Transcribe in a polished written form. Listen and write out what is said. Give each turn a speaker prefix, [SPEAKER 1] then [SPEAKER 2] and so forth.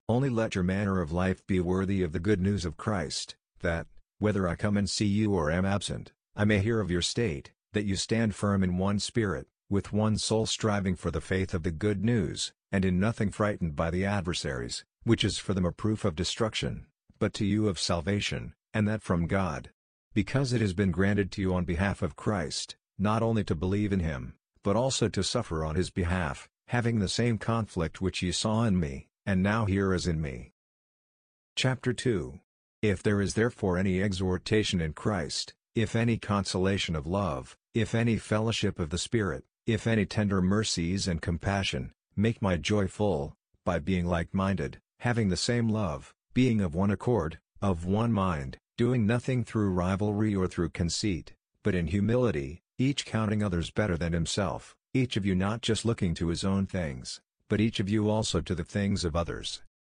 [SPEAKER 1] Only let your manner of life be worthy of the good news of Christ, that, whether I come and see you or am absent, I may hear of your state, that you stand firm in one spirit, with one soul striving for the faith of the good news, and in nothing frightened by the adversaries, which is for them a proof of destruction, but to you of salvation, and that from God. Because it has been granted to you on behalf of Christ, not only to believe in him, but also to suffer on his behalf, having the same conflict which ye saw in me, and now hear as in me. Chapter 2. If there is therefore any exhortation in Christ, if any consolation of love, if any fellowship of the Spirit, if any tender mercies and compassion, make my joy full, by being like-minded, having the same love, being of one accord, of one mind, doing nothing through rivalry or through conceit, but in humility, each counting others better than himself, each of you not just looking to his own things, but each of you also to the things of others.